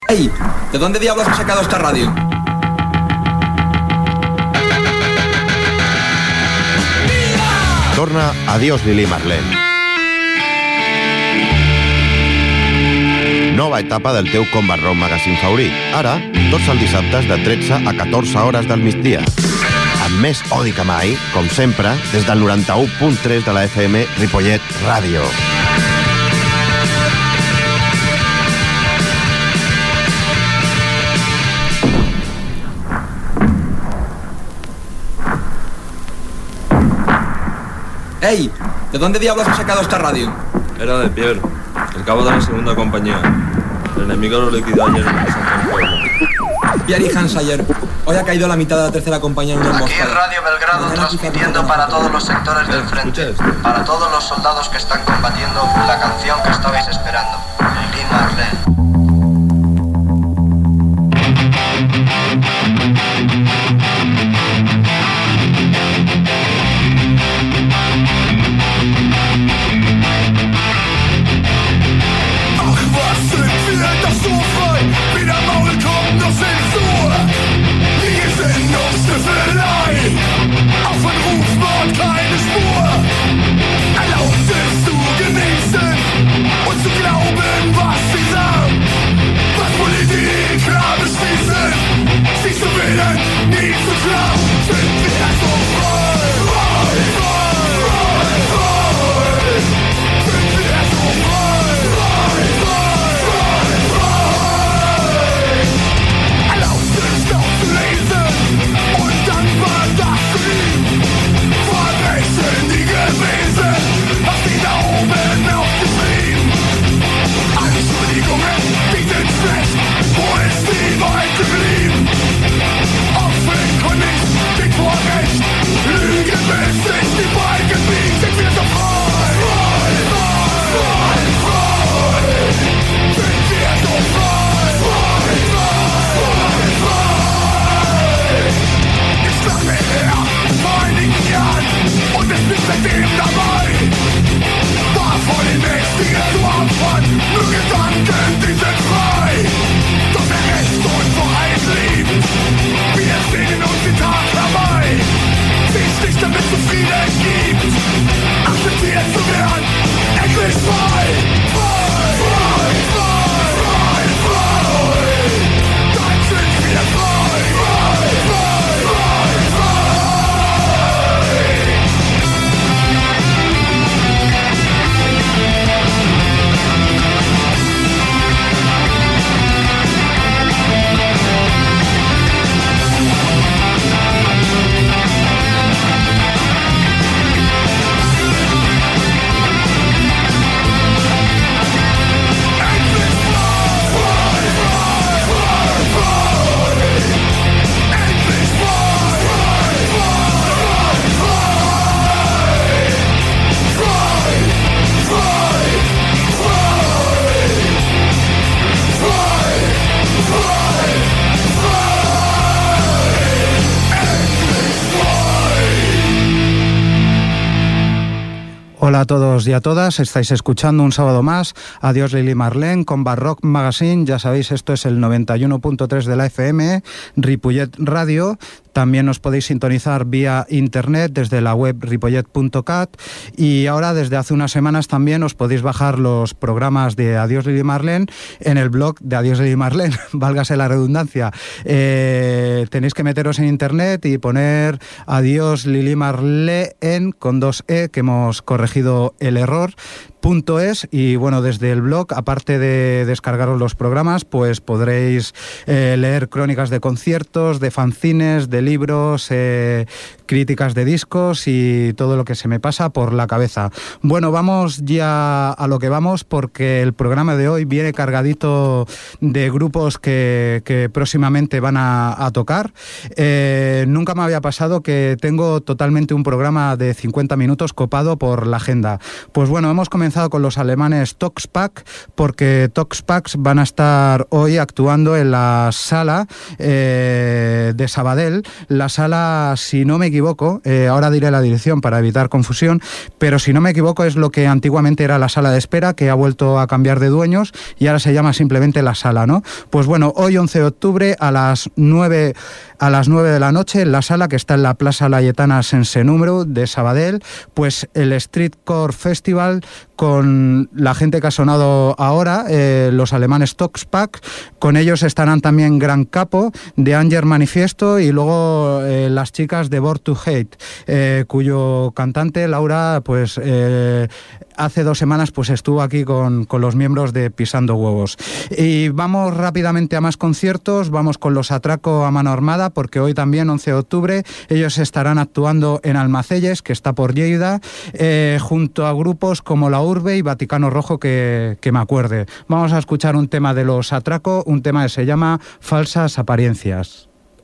Hey, ¿de dónde diablos has sacado esta radio? Torna Adiós Lili Marlene. Nova etapa del teu Combat Rock Magazine favorit. Ara, tots els dissabtes de 13 a 14 hores del migdia. Amb més odi que mai, com sempre, des del 91.3 de la FM Ripollet Ràdio. Hey, ¿de dónde diablos has sacado esta radio? Era de Pierre, el cabo de la segunda compañía. El enemigo lo liquidó ayer en el San Pueblo. Pierre y Hans ayer. Hoy ha caído la mitad de la tercera compañía en una emboscada. Aquí Radio Belgrado transmitiendo para todos los sectores del frente. Para todos los soldados que están combatiendo, la canción que estabais esperando. Lili Marlene. Hola a todos y a todas, estáis escuchando un sábado más Adiós Lili Marlene, Combat Rock Magazine. Ya sabéis, esto es el 91.3 de la FM, Ripollet Radio. También nos podéis sintonizar vía internet desde la web ripollet.cat, y ahora desde hace unas semanas también os podéis bajar los programas de Adiós Lili Marlene en el blog de Adiós Lili Marlene, válgase la redundancia. Tenéis que meteros en internet y poner Adiós Lili Marlene con 2E, que hemos corregido el error. .es, y bueno, desde el blog, aparte de descargaros los programas, pues podréis leer crónicas de conciertos, de fanzines, de libros, críticas de discos y todo lo que se me pasa por la cabeza. Bueno, vamos ya a lo que vamos, porque el programa de hoy viene cargadito de grupos que próximamente van a tocar. Nunca me había pasado que tengo totalmente un programa de 50 minutos copado por la agenda. Pues bueno, hemos comenzado comenzado con los alemanes Toxpack, porque Toxpack van a estar hoy actuando en la sala de Sabadell. La sala, si no me equivoco, ahora diré la dirección para evitar confusión, pero si no me equivoco es lo que antiguamente era la sala de espera, que ha vuelto a cambiar de dueños y ahora se llama simplemente la sala, ¿no? Pues bueno, hoy 11 de octubre a las 9 de la noche en la sala que está en la Plaza Layetana Sense Número de Sabadell, pues el Streetcore Festival con la gente que ha sonado ahora, los alemanes Toxpack. Con ellos estarán también Gran Capo, The Anger Manifiesto y luego las chicas de Born to Hate, cuyo cantante Laura pues hace 2 semanas pues estuvo aquí con los miembros de Pisando Huevos. Y vamos rápidamente a más conciertos. Vamos con los Atraco a Mano Armada, porque hoy también, 11 de octubre, ellos estarán actuando en Almacelles, que está por Lleida, junto a grupos como La Urbe y Vaticano Rojo, que me acuerde. Vamos a escuchar un tema de los Atraco, un tema que se llama Falsas Apariencias.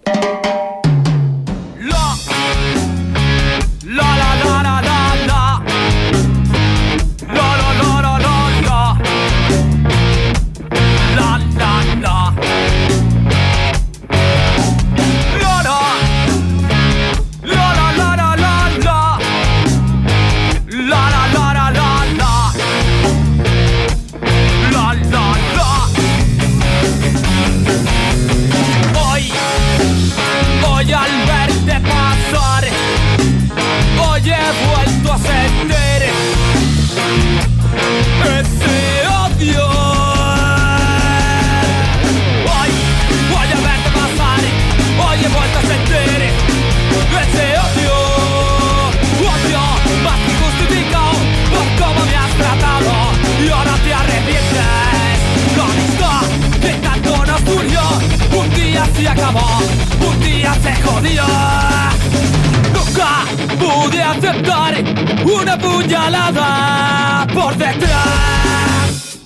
Se acabó, un día se jodió. Nunca pude aceptar una puñalada por detrás.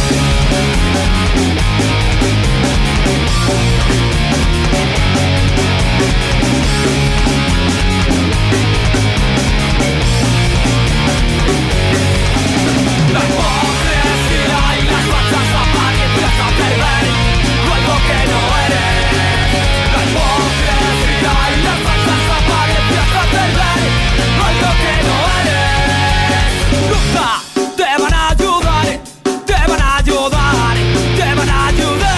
La hipocresía y las falsas apariencias hacen ver algo que no eres. La hipocresía y las falsas apariencias hacen ver algo que no eres. Nunca te van a ayudar, te van a ayudar, te van a ayudar.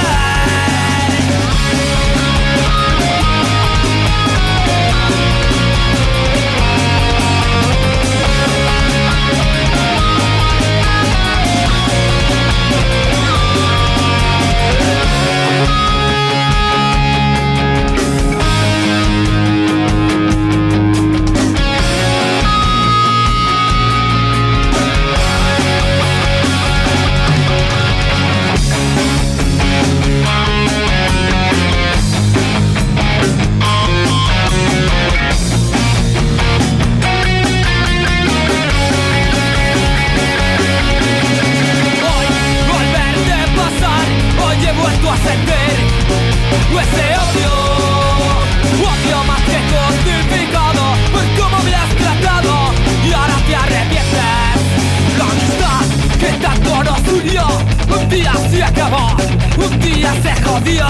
Vuelto a sentir ese odio, odio más que justificado por cómo me has tratado y ahora te arrepientes. La amistad que tanto nos unió un día se acabó, un día se jodió.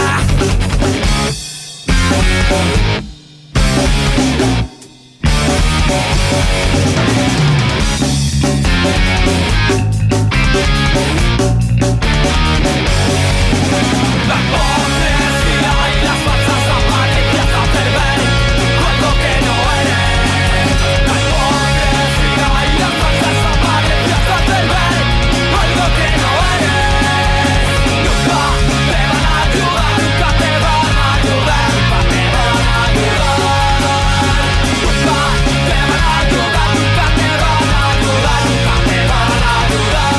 La hipocresía y las falsas apariencias hacen ver algo que no eres. La hipocresía y las falsas apariencias hacen ver algo que no eres. Nunca te van a ayudar, nunca te van a ayudar, nunca te van a ayudar. Nunca te van a ayudar, nunca te van a ayudar, nunca te van a ayudar.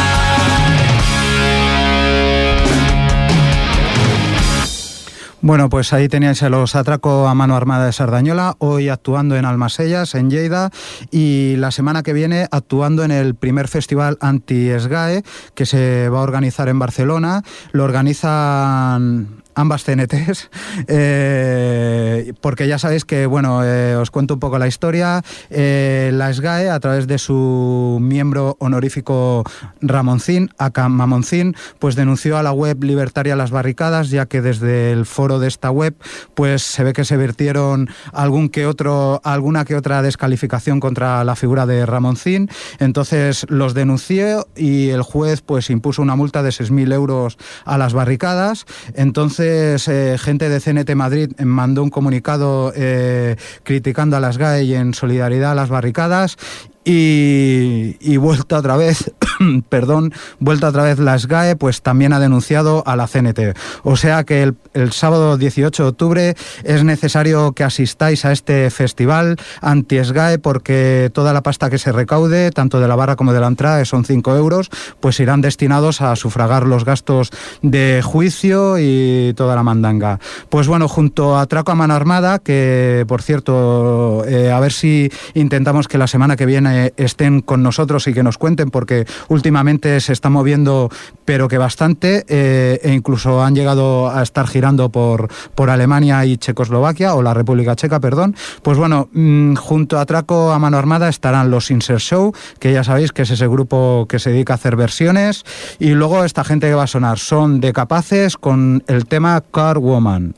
Bueno, pues ahí teníais a los Atraco a Mano Armada de Sardañola, hoy actuando en Almacelles, en Lleida, y la semana que viene actuando en el primer festival Anti-SGAE, que se va a organizar en Barcelona. Lo organizan ambas CNTs, porque ya sabéis que, bueno, os cuento un poco la historia. La SGAE, a través de su miembro honorífico Ramoncín, aka Mamoncín, pues denunció a la web libertaria Las Barricadas, ya que desde el foro de esta web pues se ve que se vertieron alguna que otra descalificación contra la figura de Ramoncín. Entonces los denunció y el juez pues impuso una multa de 6.000 euros a Las Barricadas. Entonces gente de CNT Madrid mandó un comunicado criticando a las SGAE y en solidaridad a Las Barricadas. Y vuelta otra vez, vuelta otra vez la SGAE, pues también ha denunciado a la CNT. O sea que el sábado 18 de octubre es necesario que asistáis a este festival anti-SGAE, porque toda la pasta que se recaude, tanto de la barra como de la entrada, que son 5 euros, pues irán destinados a sufragar los gastos de juicio y toda la mandanga. Pues bueno, junto a Atraco a Mano Armada, que por cierto, a ver si intentamos que la semana que viene estén con nosotros y que nos cuenten, porque últimamente se está moviendo, pero que bastante, e incluso han llegado a estar girando por Alemania y Checoslovaquia, o la República Checa, perdón. Pues bueno, junto a Atraco a Mano Armada estarán los Insert Show, que ya sabéis que es ese grupo que se dedica a hacer versiones, y luego esta gente que va a sonar son De Capaces con el tema Car Woman.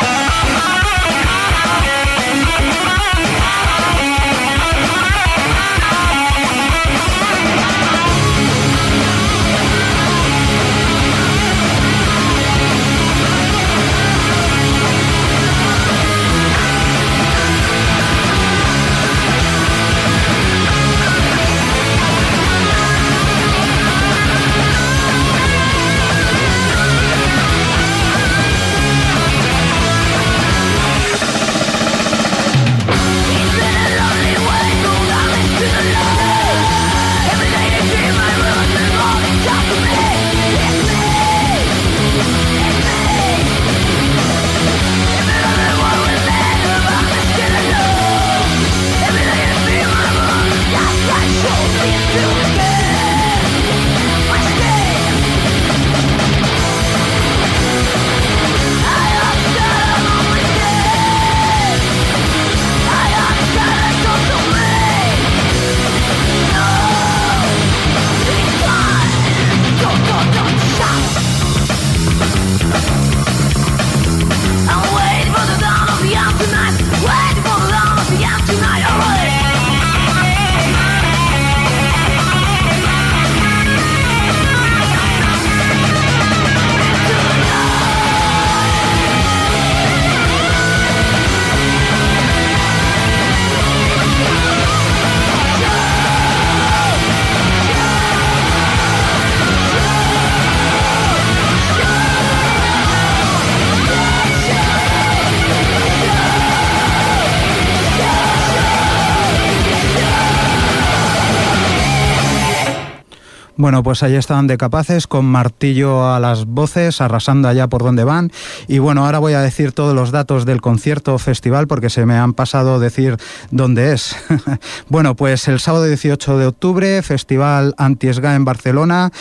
Bueno, pues ahí están De Capaces con Martillo a las voces, arrasando allá por donde van. Y bueno, ahora voy a decir todos los datos del concierto festival, porque se me han pasado decir dónde es. Bueno, pues el sábado 18 de octubre, festival anti-SGAE en Barcelona,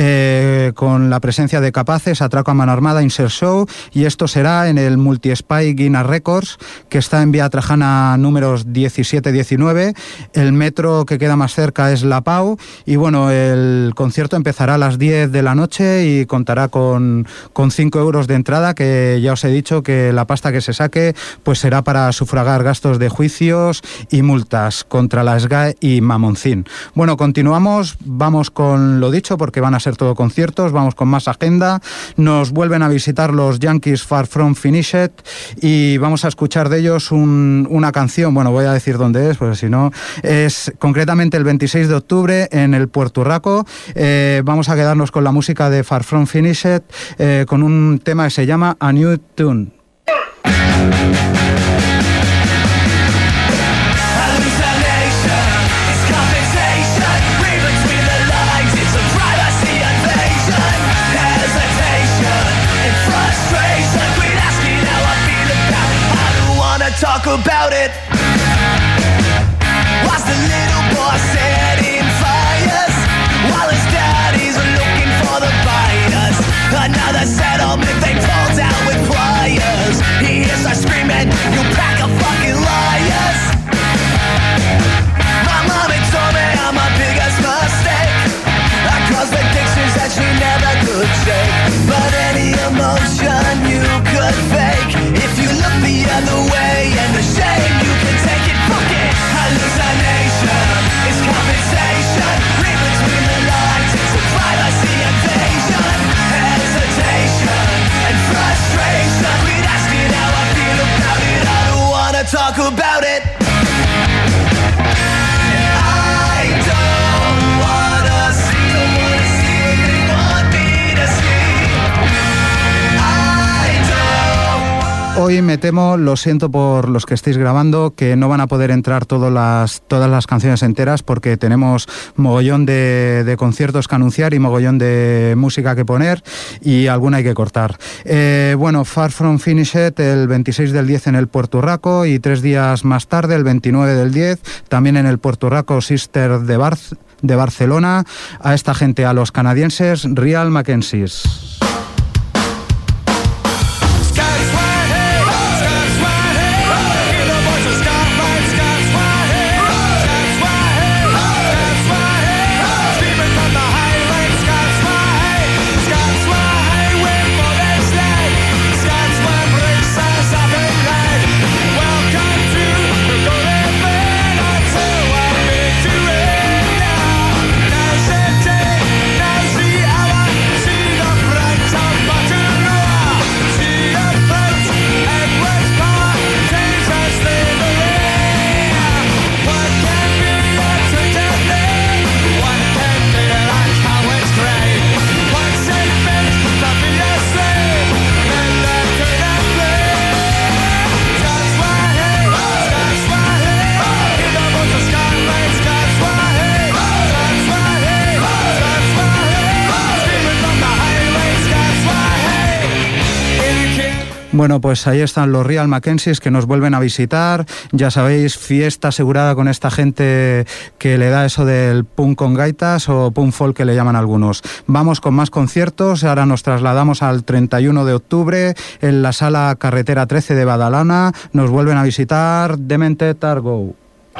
con la presencia de Capaces, Atraco a Mano Armada, Insert Show, y esto será en el Multi-Spy Guinness Records, que está en Vía Trajana números 17-19. El metro que queda más cerca es La Pau, y bueno, el concierto empezará a las 10 de la noche y contará con 5 euros de entrada, que ya os he dicho que la pasta que se saque pues será para sufragar gastos de juicios y multas contra la SGAE y Mamoncín. Bueno, continuamos, vamos con lo dicho, porque van a ser todo conciertos, vamos con más agenda. Nos vuelven a visitar los Yankees Far From Finished y vamos a escuchar de ellos una canción. Bueno, voy a decir dónde es, porque si no, es concretamente el 26 de octubre en el Puerto Urraco. Vamos a quedarnos con la música de Far From Finished, con un tema que se llama A New Tune. Talk about it. Was the little boy setting fires while his daddies are looking for the buyers? Another settlement they pulled out with pride. Hoy me temo, lo siento por los que estéis grabando, que no van a poder entrar todas las canciones enteras porque tenemos mogollón de conciertos que anunciar y mogollón de música que poner y alguna hay que cortar. Bueno, Far From Finished el 26 del 10 en el Puerto Rico y 3 días más tarde, el 29 del 10, también en el Puerto Rico Sister de Barcelona. A esta gente, a los canadienses, Real Mackenzies. Bueno, pues ahí están los Real Mackenzies que nos vuelven a visitar. Ya sabéis, fiesta asegurada con esta gente que le da eso del punk con gaitas o punk folk que le llaman algunos. Vamos con más conciertos. Ahora nos trasladamos al 31 de octubre en la Sala Carretera 13 de Badalona. Nos vuelven a visitar Demented Are.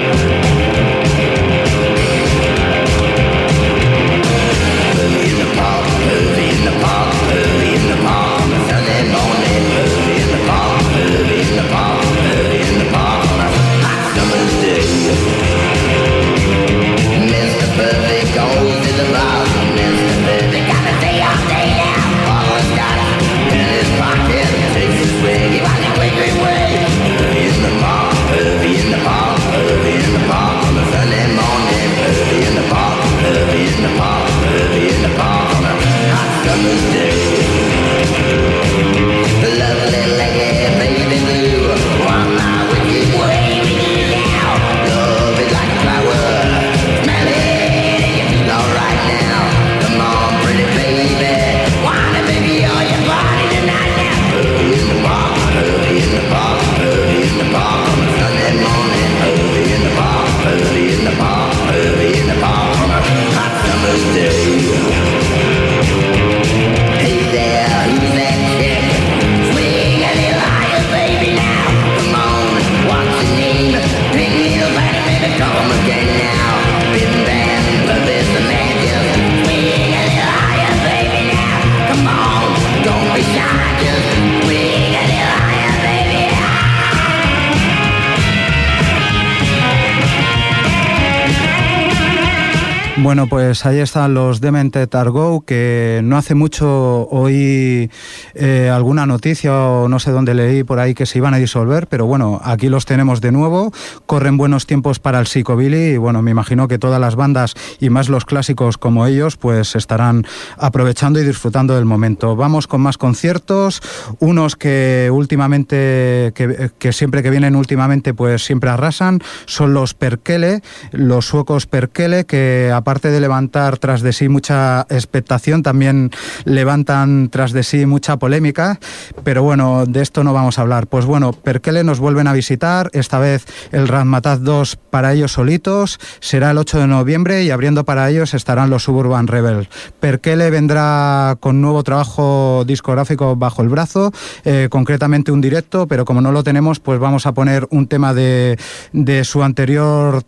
Bueno, pues ahí están los Demented Are Go, que no hace mucho oí alguna noticia o no sé dónde leí por ahí que se iban a disolver, pero bueno, aquí los tenemos de nuevo. Corren buenos tiempos para el psicobilly y bueno, me imagino que todas las bandas y más los clásicos como ellos pues estarán aprovechando y disfrutando del momento. Vamos con más conciertos, unos que últimamente, que siempre que vienen últimamente pues siempre arrasan, son los Perkele, los suecos Perkele, que aparte de levantar tras de sí mucha expectación, también levantan tras de sí mucha polémica, pero bueno, de esto no vamos a hablar. Pues bueno, Perkele nos vuelven a visitar, esta vez el Razmataz 2 para ellos solitos, será el 8 de noviembre y abriendo para ellos estarán los Suburban Rebels. Perkele vendrá con nuevo trabajo discográfico bajo el brazo, concretamente un directo, pero como no lo tenemos, pues vamos a poner un tema de su anterior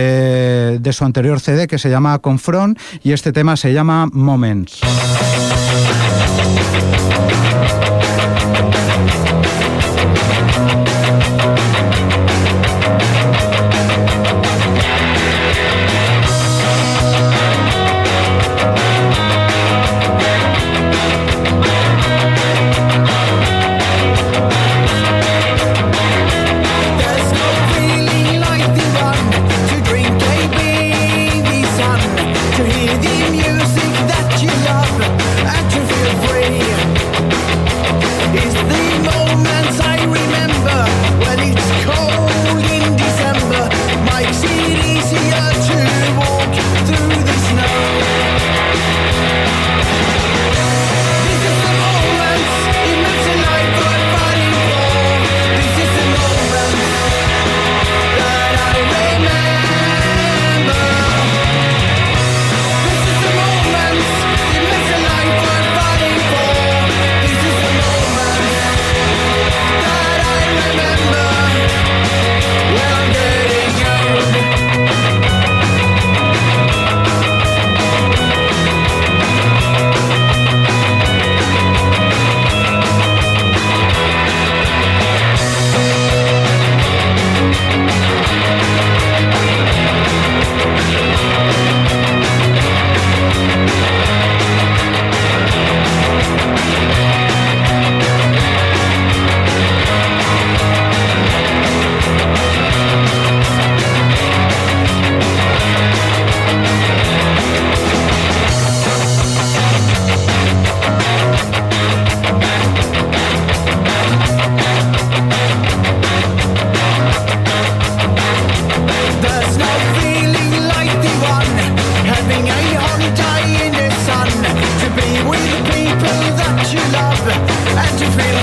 CD que se llama Confront y este tema se llama Moments. To hear the music that you love and to feel free.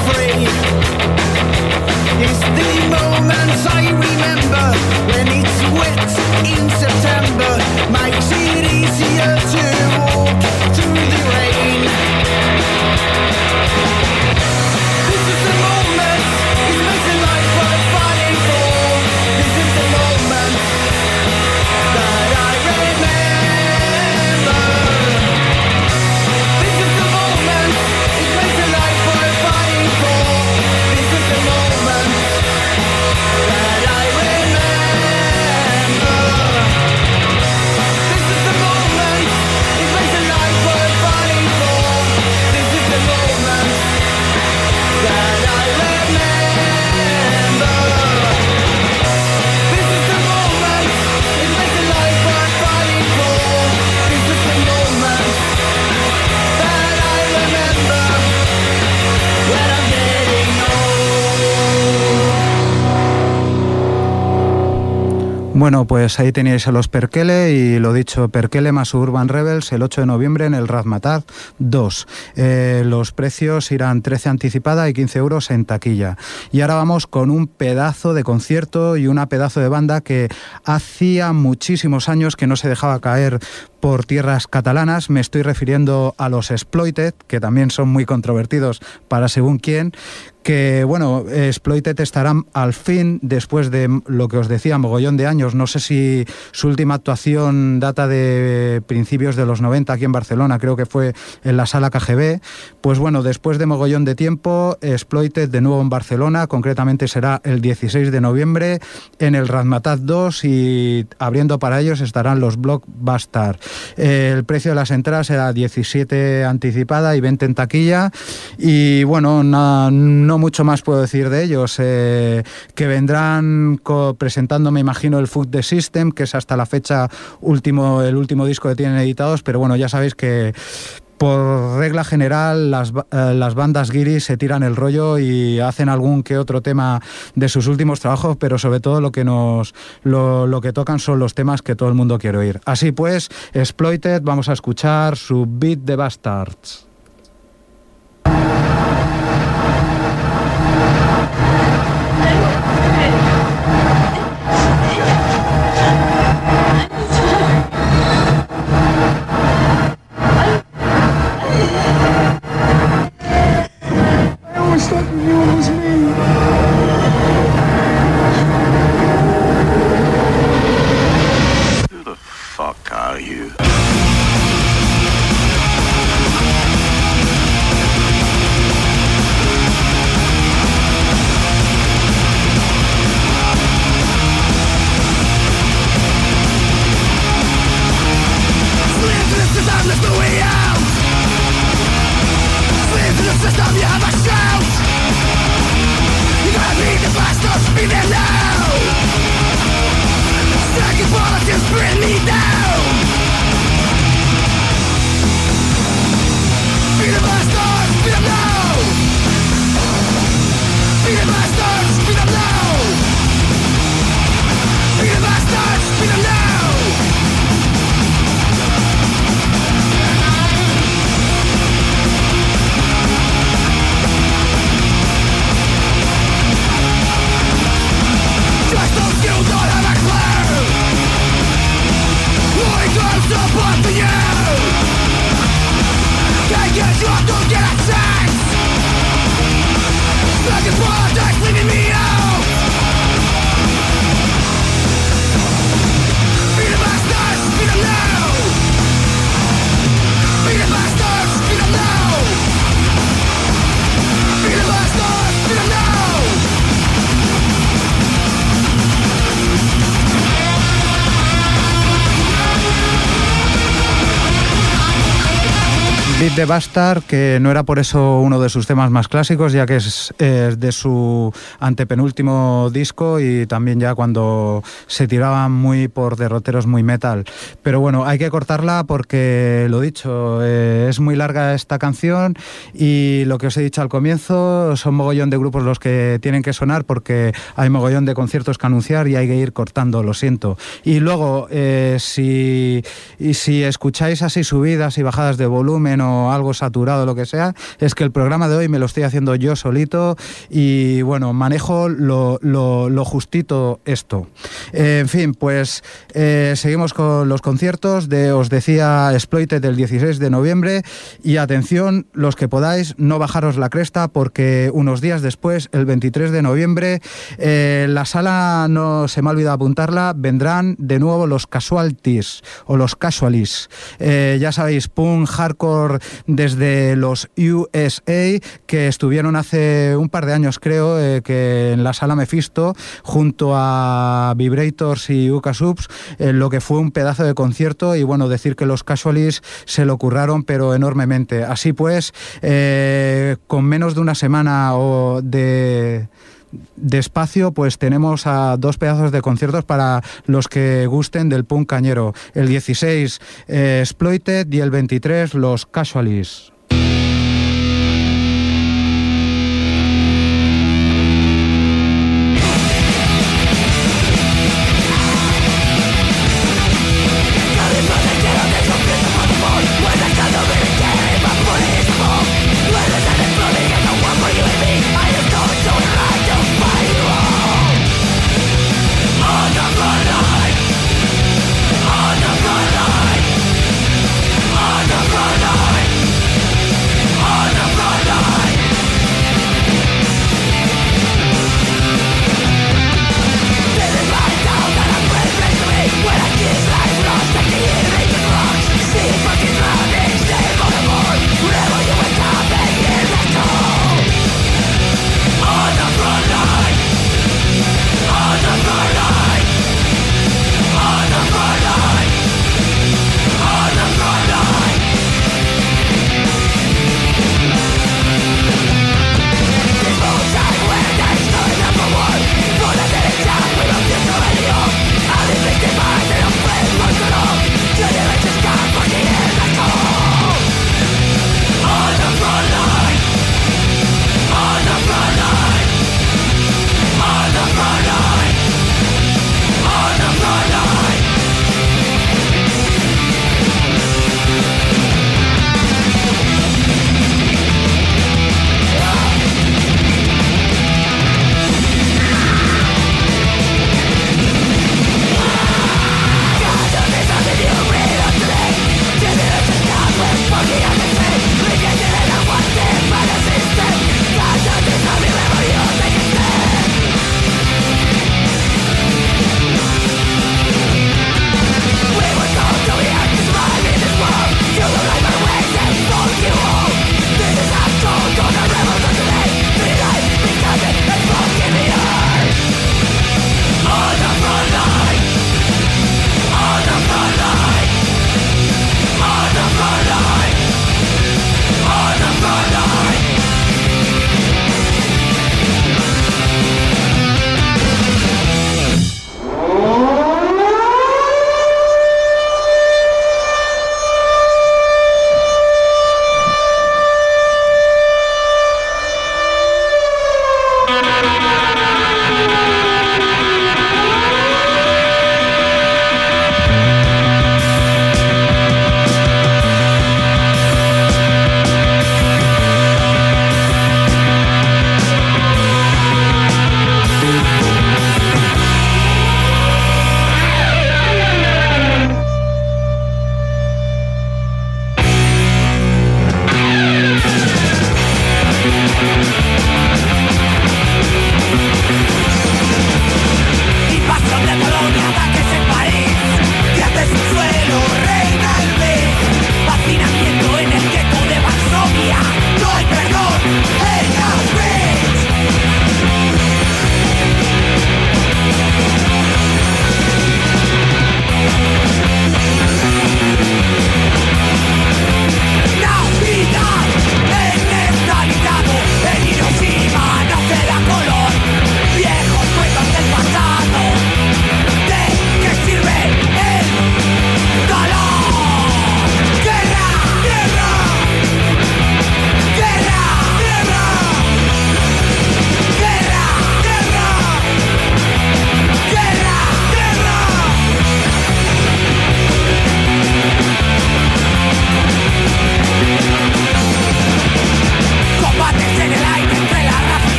free. It's the moments I remember when it's wet in September, makes it easier to walk through the rain. This is the moment, it makes a life worth fighting for. This is the moment that I remember. This is the moment, it makes a life worth fighting for. This is the moment that I remember. This is the moment, it makes a life worth fighting for. This is the moment that I remember. This is the moment, it makes a life worth fighting for. This is the moment that I remember when I'm getting old. Bueno, pues ahí teníais a los Perkele y lo dicho, Perkele más Urban Rebels el 8 de noviembre en el Razmataz 2. Los precios irán 13 anticipada y 15 euros en taquilla. Y ahora vamos con un pedazo de concierto y una pedazo de banda que hacía muchísimos años que no se dejaba caer por tierras catalanas. Me estoy refiriendo a los Exploited, que también son muy controvertidos para según quién, que bueno, Exploited estarán al fin, después de lo que os decía, mogollón de años. No sé si su última actuación data de principios de los 90 aquí en Barcelona, creo que fue en la Sala KGB. Pues bueno, después de mogollón de tiempo, Exploited de nuevo en Barcelona, concretamente será el 16 de noviembre en el Razmataz 2 y abriendo para ellos estarán los Blockbuster. El precio de las entradas era 17 anticipada y 20 en taquilla y bueno, no mucho más puedo decir de ellos, que vendrán presentando, me imagino, el Food the System, que es hasta la fecha el último disco que tienen editados, pero bueno, ya sabéis que por regla general las bandas guiris se tiran el rollo y hacen algún que otro tema de sus últimos trabajos, pero sobre todo lo que tocan son los temas que todo el mundo quiere oír. Así pues, Exploited, vamos a escuchar su Beat the Bastards. Beat the Bastard, que no era por eso uno de sus temas más clásicos, ya que es de su antepenúltimo disco y también ya cuando se tiraban muy por derroteros muy metal. Pero bueno, hay que cortarla porque, lo dicho, es muy larga esta canción y lo que os he dicho al comienzo, son mogollón de grupos los que tienen que sonar porque hay mogollón de conciertos que anunciar y hay que ir cortando, lo siento. Y luego, si escucháis así subidas y bajadas de volumen o o algo saturado, lo que sea, es que el programa de hoy me lo estoy haciendo yo solito y bueno, manejo lo justito esto. En fin, pues seguimos con los conciertos os decía Exploited el 16 de noviembre y atención, los que podáis, no bajaros la cresta porque unos días después, el 23 de noviembre, la sala, no se me ha olvidado apuntarla, vendrán de nuevo los Casualties o los Casualies. Ya sabéis, punk hardcore desde los USA, que estuvieron hace un par de años, creo, que en la sala Mephisto, junto a Vibrators y Uka Subs, lo que fue un pedazo de concierto. Y bueno, decir que los Casualies se lo curraron, pero enormemente. Así pues, con menos de una semana de espacio, pues tenemos a 2 pedazos de conciertos para los que gusten del punk cañero. El 16 Exploited y el 23 los Casualies.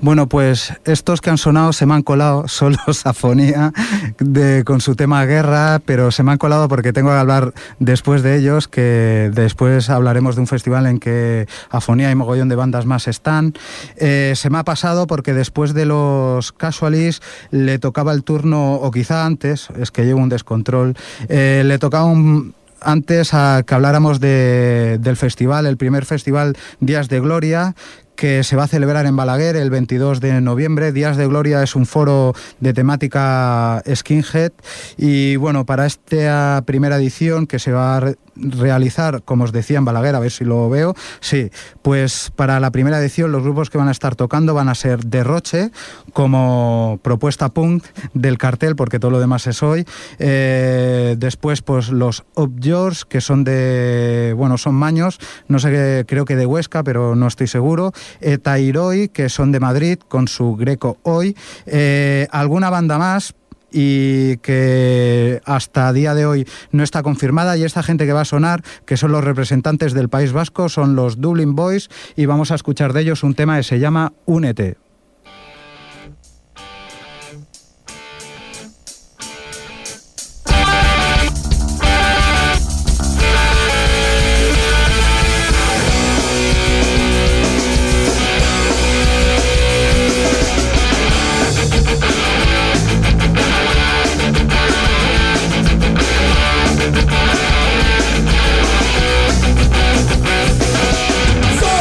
Bueno, pues estos que han sonado se me han colado, son los Afonía con su tema Guerra, pero se me han colado porque tengo que hablar después de ellos, que después hablaremos de un festival en que Afonía y mogollón de bandas más están. Se me ha pasado porque después de los Casualis le tocaba el turno, o quizá antes, es que llevo un descontrol, le tocaba antes a que habláramos del festival, el primer festival Días de Gloria, que se va a celebrar en Balaguer el 22 de noviembre. Días de Gloria es un foro de temática skinhead y bueno, para esta primera edición que se va a realizar, como os decía, en Balaguer, a ver si lo veo, sí, pues para la primera edición los grupos que van a estar tocando van a ser Derroche como propuesta punk del cartel, porque todo lo demás es hoy, después pues los Up Yours, que son son maños, no sé qué, creo que de Huesca, pero no estoy seguro, Tairoi, que son de Madrid con su Greco Hoy, alguna banda más y que hasta día de hoy no está confirmada, y esta gente que va a sonar, que son los representantes del País Vasco, son los Dublin Boys, y vamos a escuchar de ellos un tema que se llama Únete.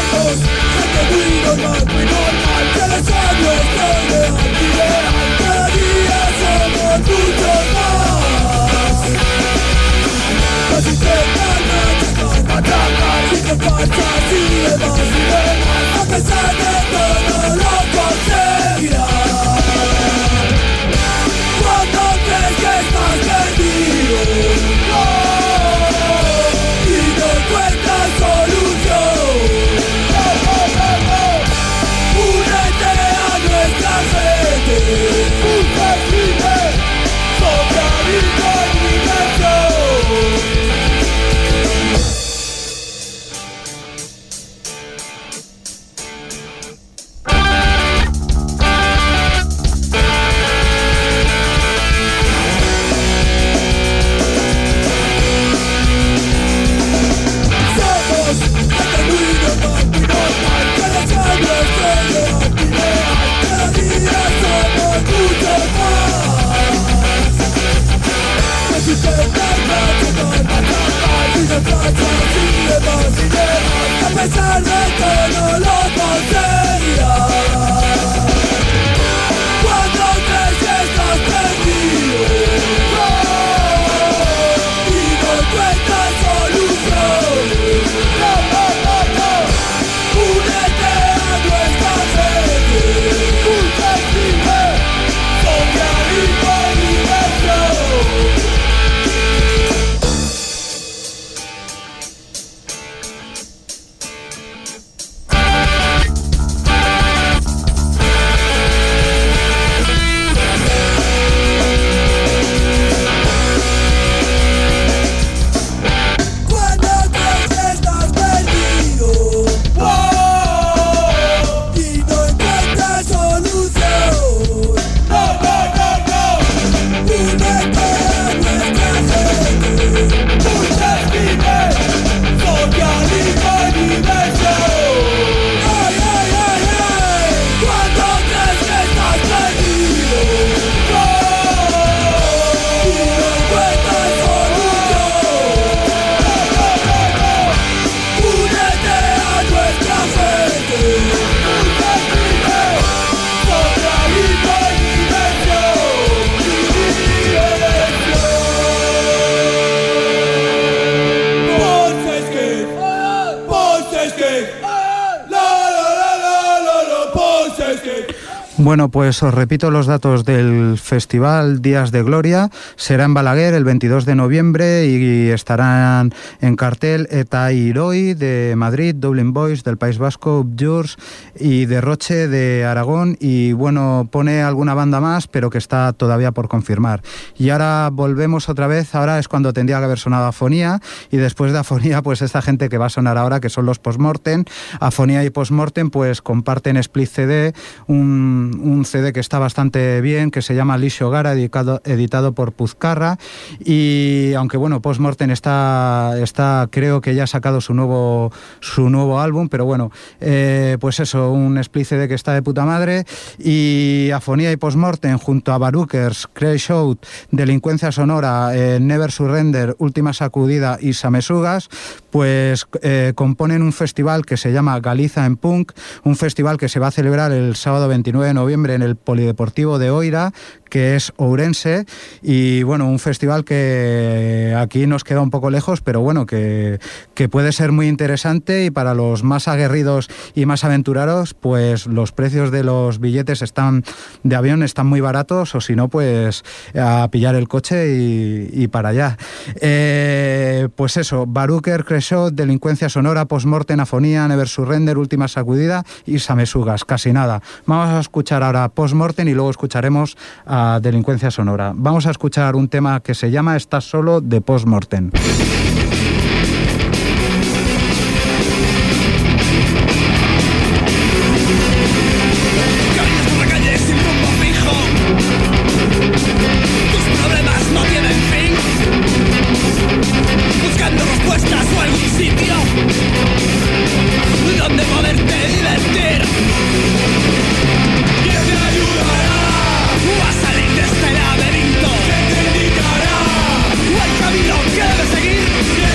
Muy normal, que los años de alquiler, Bueno, pues os repito los datos del Festival Días de Gloria. Será en Balaguer el 22 de noviembre y estarán en cartel Eta Iroi de Madrid, Dublin Boys del País Vasco, Ubjurs y Derroche de Aragón. Y bueno, pone alguna banda más, pero que está todavía por confirmar. Y ahora volvemos otra vez. Ahora es cuando tendría que haber sonado Afonía. Y después de Afonía, pues esta gente que va a sonar ahora, que son los Postmortem. Afonía y Postmortem pues comparten Split CD, un CD que está bastante bien, que se llama Lixo Gara, editado por Puzcarra. Y aunque bueno, Postmortem está creo que ya ha sacado su nuevo álbum, pero bueno, pues eso, un split CD que está de puta madre. Y Afonía y Postmortem junto a Barookers, Crash Out, Delincuencia Sonora, Never Surrender, Última Sacudida y Samesugas, pues componen un festival que se llama Galiza en Punk, un festival que se va a celebrar el sábado 29 de noviembre en el Polideportivo de Oira, que es ourense, y bueno, un festival que aquí nos queda un poco lejos, pero bueno, que puede ser muy interesante, y para los más aguerridos y más aventureros, pues los precios de los billetes de avión están muy baratos, o si no, pues a pillar el coche y para allá. Pues eso, Barooker, Crescent, Delincuencia Sonora, Postmortem, Afonía, Never Surrender, Última Sacudida y Samesugas, casi nada. Vamos a escuchar ahora Postmortem y luego escucharemos a Delincuencia Sonora. Vamos a escuchar un tema que se llama Estás solo, de Postmortem. Que debes seguir.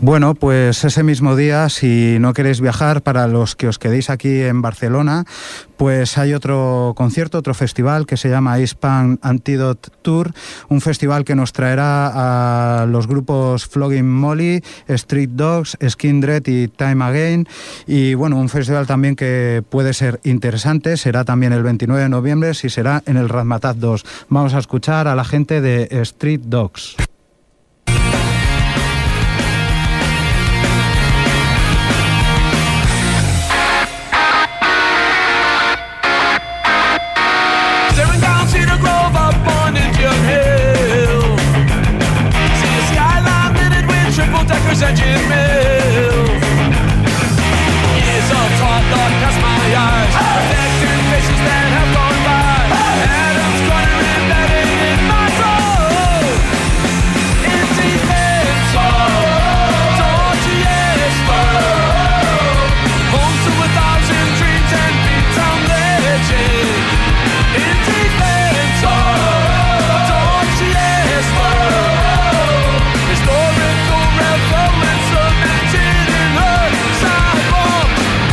Bueno, pues ese mismo día, si no queréis viajar, para los que os quedéis aquí en Barcelona, pues hay otro concierto, otro festival que se llama Hispanic Antidote Tour, un festival que nos traerá a los grupos Flogging Molly, Street Dogs, Skindred y Time Again, y bueno, un festival también que puede ser interesante, será también el 29 de noviembre, si será en el Razmataz 2. Vamos a escuchar a la gente de Street Dogs. Engine mills. Years of thought don't cast my eyes, reflecting faces that have gone by. Adam's corner embedded in my soul. In defense of Dorchester, home to 1,000 dreams and beats on legend. In defense of Dorchester, historical reference cemented in her sidewalk.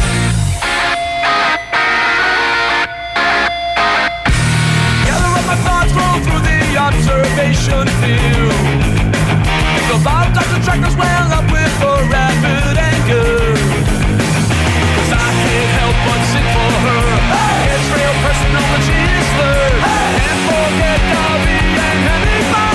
Gather up my thoughts, roll through the observation field. Think about Dr. Trackers well up with her rapid anger. 'Cause I can't help but sing for her. It's real personal when she is slurred. And forget Darby and Hemingway.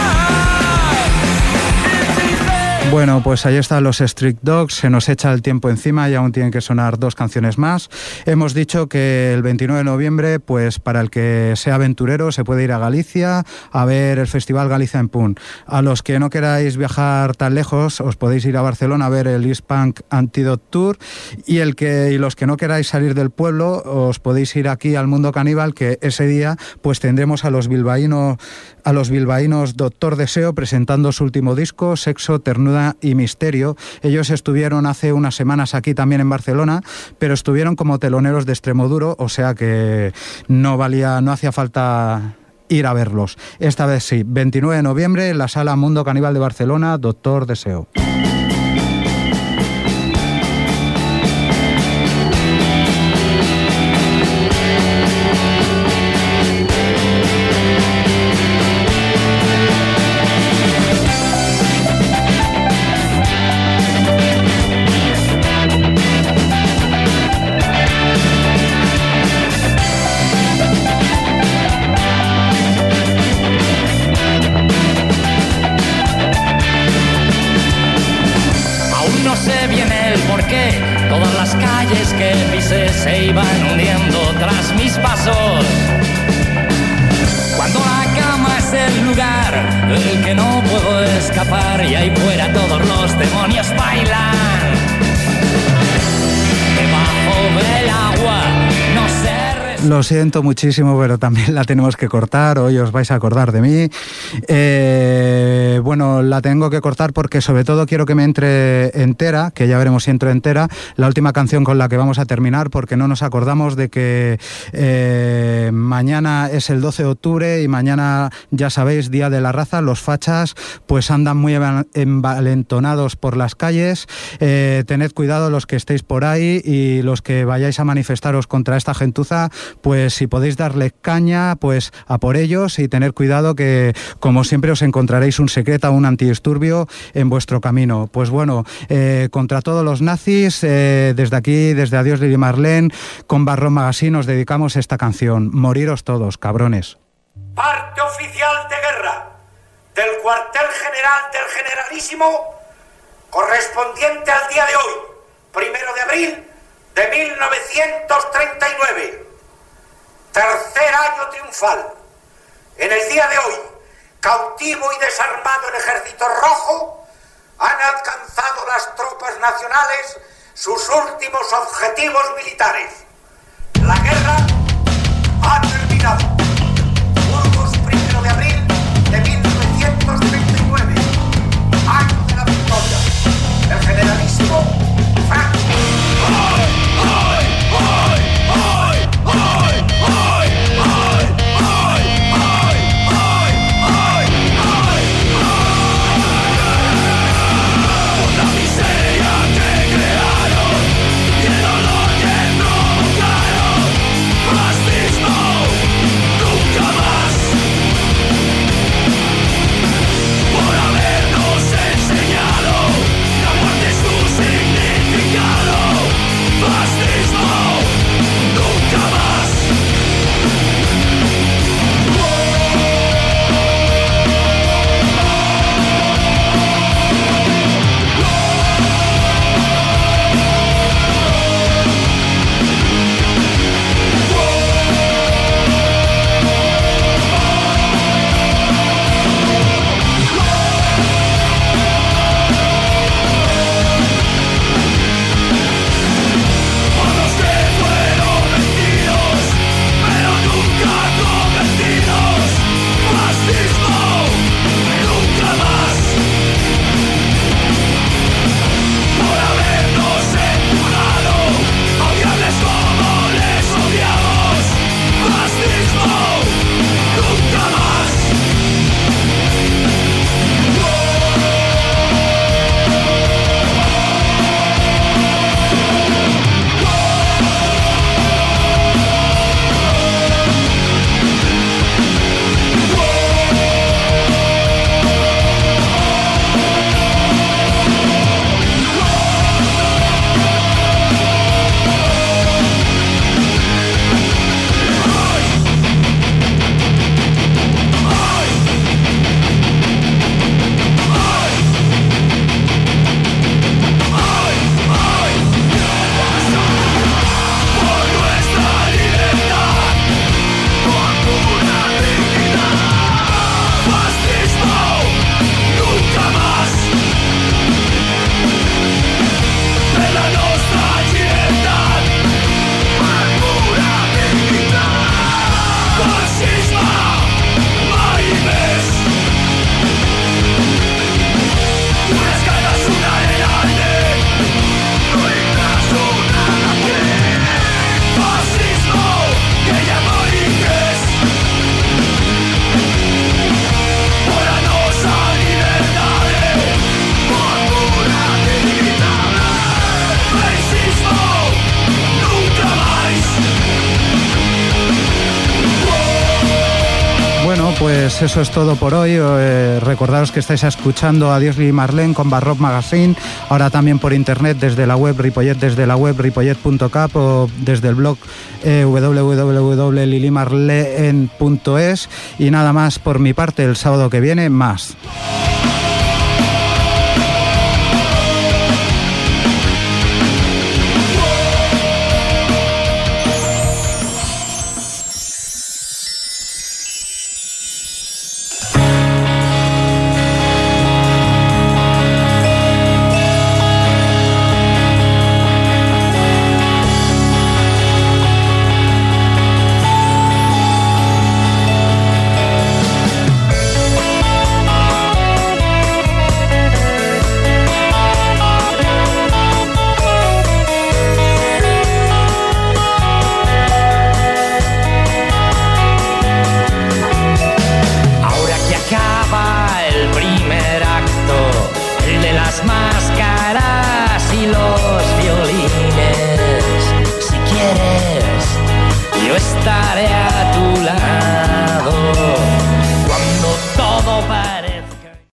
Bueno, pues ahí están los Street Dogs, se nos echa el tiempo encima y aún tienen que sonar 2 canciones más. Hemos dicho que el 29 de noviembre, pues para el que sea aventurero, se puede ir a Galicia a ver el Festival Galicia en Punt. A los que no queráis viajar tan lejos, os podéis ir a Barcelona a ver el Hispanic Antidote Tour, y los que no queráis salir del pueblo, os podéis ir aquí al Mundo Caníbal, que ese día pues tendremos a los bilbaínos Doctor Deseo presentando su último disco, Sexo, Ternura y Misterio. Ellos estuvieron hace unas semanas aquí también en Barcelona, pero estuvieron como teloneros de Extremoduro, o sea que no hacía falta ir a verlos. Esta vez sí, 29 de noviembre en la Sala Mundo Caníbal de Barcelona, Doctor Deseo. Todas las calles que pisé se iban hundiendo tras mis pasos. Cuando la cama es el lugar del que no puedo escapar y ahí fuera todos los demonios bailan. Debajo del agua no sé. Lo siento muchísimo, pero también la tenemos que cortar. Hoy os vais a acordar de mí. Bueno, la tengo que cortar porque sobre todo quiero que me entre entera, que ya veremos si entro entera, la última canción con la que vamos a terminar, porque no nos acordamos de que mañana es el 12 de octubre y mañana, ya sabéis, Día de la Raza. Los fachas pues andan muy envalentonados por las calles. Tened cuidado los que estéis por ahí y los que vayáis a manifestaros contra esta gentuza, pues si podéis darle caña, pues a por ellos, y tener cuidado que, como siempre, os encontraréis un secreta o un antidisturbio en vuestro camino. Pues bueno, contra todos los nazis, desde aquí, desde Adiós Lili Marlene, con Barrock Magazine os dedicamos esta canción. Moriros todos, cabrones. Parte oficial de guerra del cuartel general del Generalísimo, correspondiente al día de hoy, 1 de abril de 1939. Tercer año triunfal. En el día de hoy, cautivo y desarmado el Ejército Rojo, han alcanzado las tropas nacionales sus últimos objetivos militares. La guerra ha terminado. Burgos, 1 de abril de 1939. Año de la victoria. El Generalísimo Franco. Miseria pues eso es todo por hoy. Recordaros que estáis escuchando Adiós Lili Marlene con Barrock Magazine, ahora también por internet desde la web Ripollet, desde la web ripollet.cap o desde el blog www.lilimarleen.es. Y nada más por mi parte, el sábado que viene más.